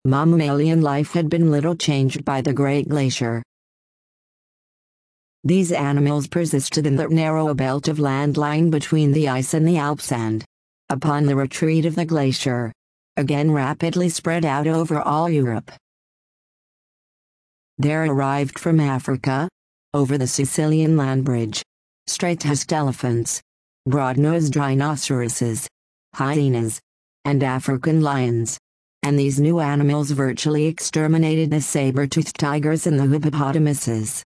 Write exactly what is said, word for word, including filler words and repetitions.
mammalian life had been little changed by the Great Glacier. These animals persisted in the narrow belt of land lying between the ice and the Alps and, upon the retreat of the glacier, again rapidly spread out over all Europe. There arrived from Africa, over the Sicilian land bridge, straight-tusked elephants, broad-nosed rhinoceroses, hyenas, and African lions, and these new animals virtually exterminated the saber-toothed tigers and the hippopotamuses.